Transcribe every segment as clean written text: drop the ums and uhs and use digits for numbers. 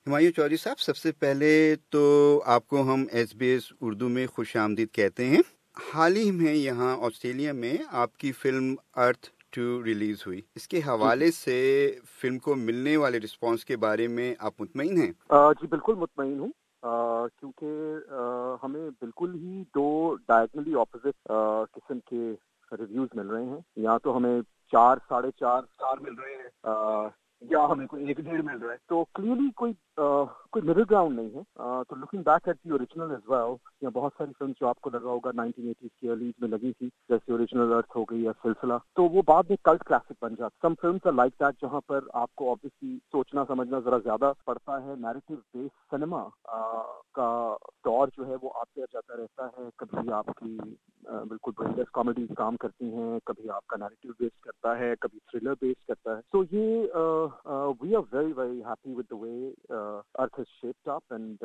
हुमायूं चौधरी साहब, सबसे पहले तो आपको हम SBS उर्दू में खुशामदीद कहते हैं। हाल ही में यहाँ ऑस्ट्रेलिया में आपकी फिल्म अर्थ 2 रिलीज हुई। इसके हवाले से फिल्म को मिलने वाले रिस्पांस के बारे में आप मुतमईन हैं? जी बिल्कुल मुतमईन हूँ, क्योंकि हमें बिल्कुल ही दो डायगनली ऑपोजिट किस्म के रिव्यूज मिल रहे हैं। यहाँ तो हमें 4, 4.5 स्टार मिल रहे हैं, या हमें कोई 1.5 मिल रहा है। तो क्लियरली कोई मिडिल ग्राउंड नहीं है। तो looking back at the original as well, या बहुत सारी फिल्म जो आपको लगा होगा 1980s की अर्लीज में लगी थी, जैसे ओरिजिनल अर्थ हो गई या सिलसिला, तो वो बाद में कल्ट क्लासिक बन जाता। Some films are like that, जहाँ पर आपको ऑब्वियसली सोचना समझना जरा ज्यादा पड़ता है। नैरेटिव बेस्ड सिनेमा का दौर जो है वो आते जाता रहता है। कभी आपकी बिल्कुल ब्रेनलेस कॉमेडी काम करती हैं, कभी आपका नैरेटिव बेस्ड करता है, कभी थ्रिलर बेस्ड करता है। So we are very very happy with the way Earth has shaped up, and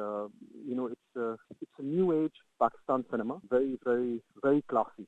it's a new age Pakistan cinema, very very very classy.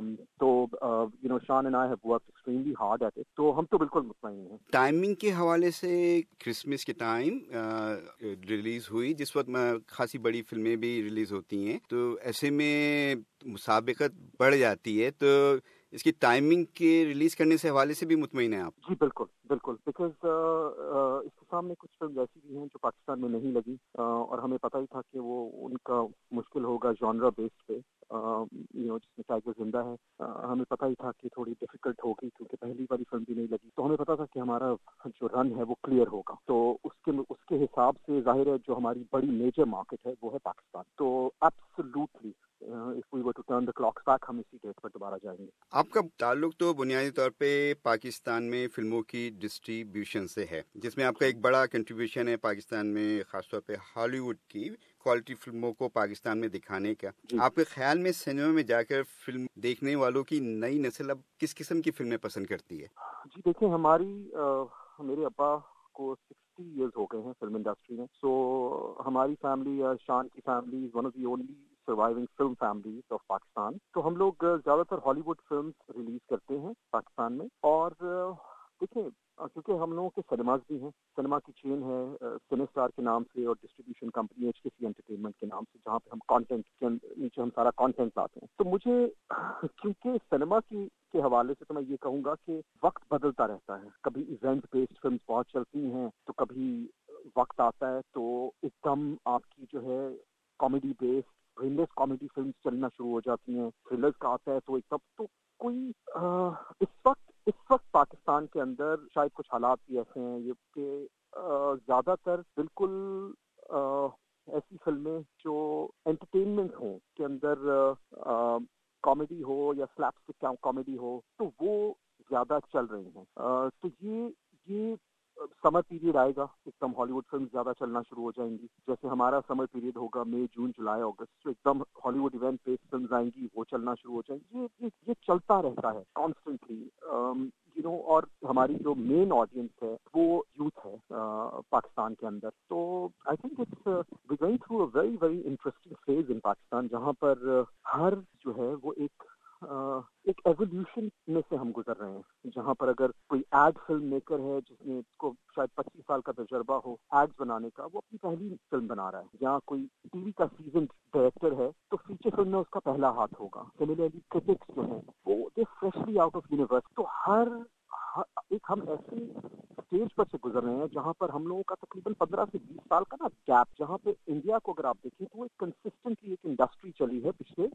So Shan and I have worked extremely hard at it. तो हम तो बिल्कुल मुतमईन हैं। Timing के हवाले से Christmas के time release हुई, जिस वक्त खासी बड़ी फिल्में भी रिलीज होती हैं, तो ऐसे में मुसाबिकत बढ़ जाती है। तो इसकी टाइमिंग के रिलीज करने से हवाले से भी मुतमईन हैं आप? जी बिल्कुल बिल्कुल, बिकॉज इसके सामने कुछ फिल्म ऐसी भी हैं जो पाकिस्तान में नहीं लगी, और हमें पता ही था कि वो उनका मुश्किल होगा जॉनरा बेस्ड पे, जिसमें टाइगर जिंदा है। हमें पता ही था कि थोड़ी डिफिकल्ट होगी, क्योंकि पहली वाली फिल्म भी नहीं लगी। तो हमें पता था कि हमारा जो रन है वो क्लियर होगा। तो उसके हिसाब से जाहिर है जो हमारी बड़ी मेजर मार्केट है वो है पाकिस्तान। तो absolutely if we were to turn the clocks back, हम इसी डेट पर दोबारा जाएंगे। आपका ताल्लुक तो बुनियादी तौर पे पाकिस्तान में फिल्मों की डिस्ट्रीब्यूशन से है, जिसमें आपका एक बड़ा कंट्रीब्यूशन है पाकिस्तान में खासतौर पे हॉलीवुड की क्वालिटी फिल्मों को पाकिस्तान में दिखाने का। आपके ख्याल में सिनेमा में जाकर फिल्म देखने वालों की नई नस्ल अब किस किस्म की फिल्में पसंद करती है? जी देखिए, मेरे अब्बा को 60 इयर्स हो गए हैं फिल्म इंडस्ट्री में। सो हमारी फैमिली या शान की family is one of the only surviving film families of Pakistan. तो हम लोग ज्यादातर हॉलीवुड फिल्म रिलीज करते हैं पाकिस्तान में। और देखिए, क्योंकि हम लोगों के सिनेमाज भी हैं, सिनेमा की चेन है सिनेस्टार के नाम से, और डिस्ट्रीब्यूशन कंपनी HKC एंटरटेनमेंट के नाम से, जहाँ पे हम कंटेंट के नीचे हम सारा कंटेंट लाते हैं। तो मुझे क्योंकि सिनेमा के हवाले से तो मैं ये कहूँगा कि वक्त बदलता रहता है। कभी इवेंट बेस्ड फिल्म बहुत चलती हैं, तो कभी वक्त आता है तो एकदम आपकी जो है comedy based brainless comedy film चलना शुरू हो जाती हैं। थ्रिलर्स का आता है तो एकदम तो कोई इस वक्त पाकिस्तान के अंदर शायद कुछ हालात भी ऐसे हैं ये कि ज्यादातर बिल्कुल ऐसी फिल्में जो एंटरटेनमेंट हो के अंदर कॉमेडी हो या स्लैपस्टिक कॉमेडी हो, तो वो ज्यादा चल रही हैं। तो ये समर पीरियड आएगा, एकदम हॉलीवुड फिल्म ज्यादा चलना शुरू हो जाएंगी। जैसे हमारा समर पीरियड होगा मई, जून, जुलाई, अगस्त, तो एकदम हॉलीवुड इवेंट बेस्ड फिल्म आएंगी, वो चलना शुरू हो जाएंगी। ये चलता रहता है कॉन्स्टेंटली। और हमारी जो मेन ऑडियंस है वो यूथ है पाकिस्तान के अंदर। तो I think it's we going through a very very interesting phase in Pakistan, जहाँ पर हर जो है वो एक एवोल्यूशन में से हम गुजर रहे हैं। जहाँ पर अगर कोई एड फिल्म मेकर है जिसने को शायद 25 साल का तजर्बा हो एड्स बनाने का, वो अपनी पहली फिल्म बना रहा है। जहाँ कोई टीवी का सीजन डायरेक्टर है तो फीचर फिल्म में उसका पहला हाथ होगा। सिमिलरली क्रिटिक्स जो है वो they freshly out of universe. तो हर एक हम ऐसे स्टेज पर से गुजर रहे हैं जहाँ पर हम लोगों का तकरीबन 15 से 20 साल का गैप, जहाँ पे इंडिया को अगर आप देखें तो एक कंसिस्टेंटली एक इंडस्ट्री चली है पिछले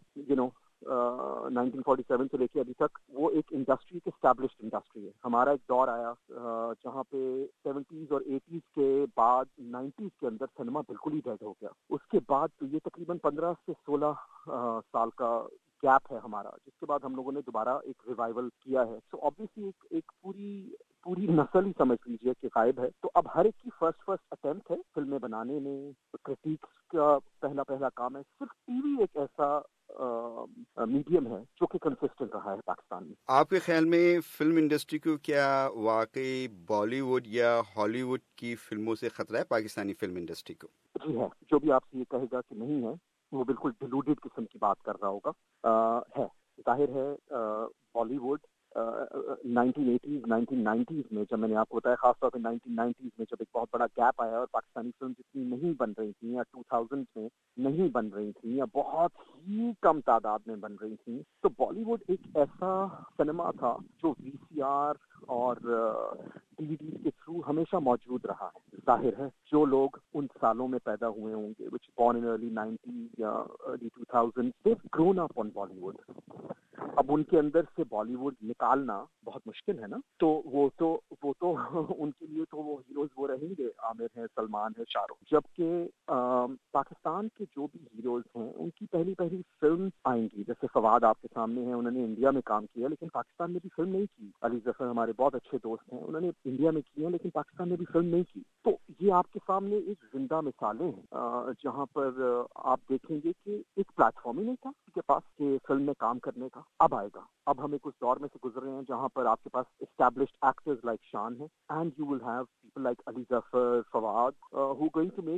1947 से लेके अभी तक। वो एक इंडस्ट्री, एक एस्टैब्लिश्ड इंडस्ट्री है। हमारा एक दौर आया जहाँ पे 70s और 80s के बाद 90s के अंदर सिनेमा बिल्कुल ही डेड हो गया। उसके बाद तो ये तकरीबन 15 से 16 साल का गैप है हमारा, जिसके बाद हम लोगों ने दोबारा एक रिवाइवल किया है। सो ऑब्वियसली एक पूरी नस्ल ही समझ लीजिए कि गायब है। तो अब हर एक की फर्स्ट अटेम्प्ट है फिल्में बनाने में। क्रिटिक्स का पहला काम है। सिर्फ टीवी एक ऐसा मीडियम है जो कि कंसिस्टेंट रहा है पाकिस्तान में। आपके ख्याल में फिल्म इंडस्ट्री को क्या वाकई बॉलीवुड या हॉलीवुड की फिल्मों से खतरा है पाकिस्तानी फिल्म इंडस्ट्री को? जी है। जो भी आपसे ये कहेगा कि नहीं है, वो बिल्कुल डिलूडेड किस्म की बात कर रहा होगा। है जाहिर है बॉलीवुड 1980s 1990s में, जब मैंने आपको बताया खासतौर पे 1990s में जब एक बहुत बड़ा गैप आया और पाकिस्तानी फिल्म इतनी नहीं बन रही थी, या 2000s में नहीं बन रही थी, या बहुत ही कम तादाद में बन रही थी, तो बॉलीवुड एक ऐसा सिनेमा था जो वीसीआर और डीवीडी के थ्रू हमेशा मौजूद रहा है। जाहिर है जो लोग उन सालों में पैदा हुए होंगे, which born in early 90s या early 2000s, they've grown up on Bollywood. अब उनके अंदर से बॉलीवुड निकालना बहुत मुश्किल है ना, तो वो तो उनके लिए तो वो हीरोज वो रहेंगे, आमिर है, सलमान है, शाहरुख। जबकि पाकिस्तान के जो भी हीरोज हैं उनकी पहली पहली फिल्म आएंगी, जैसे फवाद आपके सामने हैं, उन्होंने इंडिया में काम किया लेकिन पाकिस्तान में भी फिल्म नहीं की। अली जफर हमारे बहुत अच्छे दोस्त हैं, उन्होंने इंडिया में किया लेकिन पाकिस्तान में भी फिल्म नहीं की। तो ये आपके सामने एक जिंदा मिसालें हैं जहाँ पर आप देखेंगे कि एक प्लेटफॉर्म ही नहीं था उनके पास कि फिल्म में काम करने का। अब आएगा। अब हम एक उस दौर में से गुजर रहे हैं जहाँ पर आपके पास एस्टैब्लिश्ड एक्टर्स लाइक शान है, and you will have people like Ali Zafar, Fawad, who going to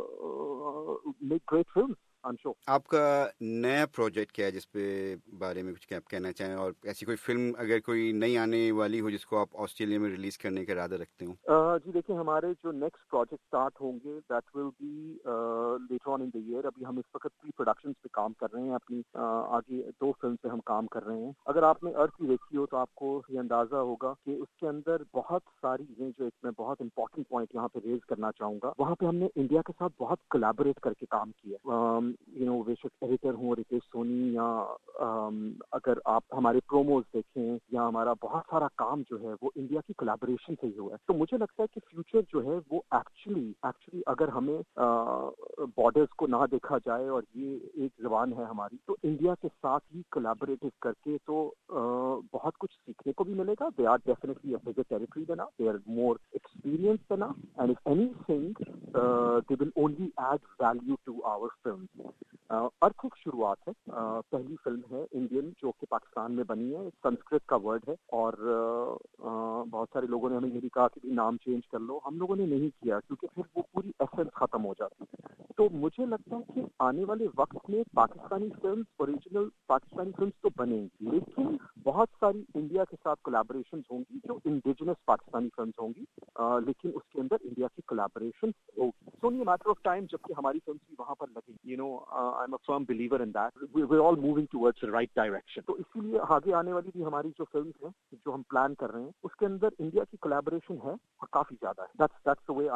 make great films. आपका नया प्रोजेक्ट क्या है जिसपे बारे में कुछ आप कहना चाहें, और ऐसी कोई फिल्म अगर कोई नई आने वाली हो जिसको आप ऑस्ट्रेलिया में रिलीज करने का इरादा रखते हो? जी देखिए, हमारे जो नेक्स्ट प्रोजेक्ट स्टार्ट होंगे that will be later on in the year. अभी हम इस वक्त प्री प्रोडक्शंस पे काम कर रहे हैं, अपनी आगे 2 फिल्म पे हम काम कर रहे हैं। अगर आपने अर्थ की देखी हो तो आपको ये अंदाजा होगा कि उसके अंदर बहुत सारी हैं, जो एक मैं बहुत इंपॉर्टेंट पॉइंट यहाँ पे रेज करना चाहूंगा। वहाँ पे हमने इंडिया के साथ बहुत कोलैबोरेट करके काम किया। बेशक एडिटर हूँ रितेश सोनी, या अगर आप हमारे प्रोमोज देखें, या हमारा बहुत सारा काम जो है वो इंडिया की कोलैबोरेशन से ही हुआ है। तो मुझे लगता है कि फ्यूचर जो है वो एक्चुअली अगर हमें बॉर्डर्स को ना देखा जाए और ये एक जबान है हमारी, तो इंडिया के साथ ही कोलैबोरेटिव करके तो बहुत कुछ सीखने को भी मिलेगा। They are definitely a bigger territory than us, they are more experience than us, and if anything they will only add value to our film. Arth एक शुरुआत है, पहली फिल्म है इंडियन जो कि पाकिस्तान में बनी है। संस्कृत का वर्ड है, और बहुत सारे लोगों ने हमें ये भी कहा कि नाम चेंज कर लो। हम लोगों ने नहीं किया क्योंकि फिर वो पूरी एसेंस खत्म हो जाती है। तो मुझे लगता है कि आने वाले वक्त में Pakistani film, original Pakistani film तो बनेंगी, लेकिन बहुत सारी इंडिया के साथ कोलैबोरेशन होंगी जो इंडिजिनस पाकिस्तानी फिल्म होंगी, लेकिन उसके अंदर इंडिया की कोलैबोरेशन होगी। So only matter of time जबकि हमारी फिल्म भी वहां पर लगेगी। I am a firm believer in that, we are all moving towards the right direction. तो इसीलिए आगे आने वाली भी हमारी जो फिल्म है जो हम प्लान कर रहे हैं उसके अंदर इंडिया की कोलैबोरेशन है और काफी ज्यादा है। That's the way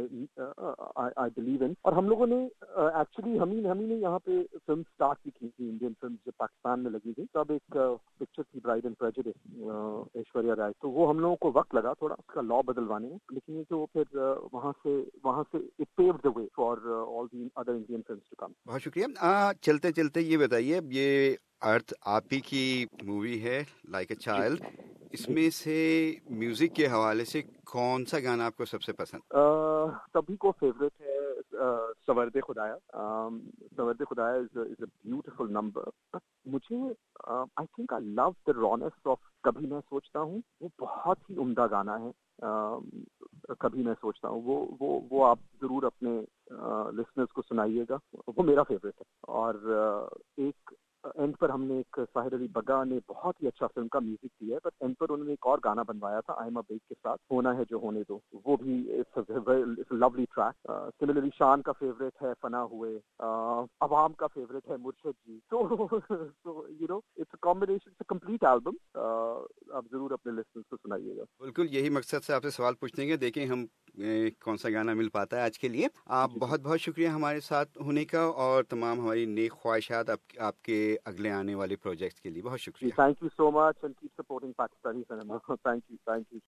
I believe in. और हम लोगों ने एक्चुअली हम ही ने यहाँ पे फिल्म स्टार्ट भी की थी, इंडियन फिल्म जब पाकिस्तान में लगी थी तब एक पिक्चर थी Bride and Prejudice, Aishwarya Rai. तो वो हम लोगों को वक्त लगा थोड़ा उसका लॉ बदलवाने में, लेकिन ये जो फिर वहाँ से it paved the way for all the other Indian films to come. बहुत शुक्रिया। चलते चलते ये बताइए, ये अर्थ आप ही की मूवी है, लाइक अ चाइल्ड, इसमें से म्यूजिक के हवाले से कौन सा गाना आपको सबसे पसंद? सभी को फेवरेट है सवर्दे खुदाया। सवर्दे खुदाया इज अ ब्यूटीफुल नंबर। मुझे I think I love the rawness of कभी मैं सोचता हूँ। वो बहुत ही उम्दा गाना है। कभी मैं सोचता हूँ वो आप जरूर अपने लिसनर्स को सुनाइएगा, वो मेरा फेवरेट है। और एक एंड पर हमने एक साहिर अली बग्गा ने बहुत ही अच्छा फिल्म का म्यूजिक दिया है, पर एंड पर उन्होंने एक और गाना बनवाया था आई एम अ बेग के साथ, होना है जो होने दो। वो भी इट्स लवली ट्रैक। सिमिलरली शान का फेवरेट है फना हुए, अवाम का फेवरेट है मुर्शिद जी। तो it's a combination, it's a complete album. आप जरूर अपने लिसनर्स को सुनाइएगा। बिल्कुल, यही मकसद से आपसे सवाल पूछने के, देखें हम कौन सा गाना मिल पाता है आज के लिए। आप बहुत बहुत शुक्रिया हमारे साथ होने का, और तमाम हमारी नेक ख्वाहिशात आपके अगले आने वाले प्रोजेक्ट्स के लिए। बहुत शुक्रिया। Thank you so much and keep supporting Pakistani cinema. Thank you.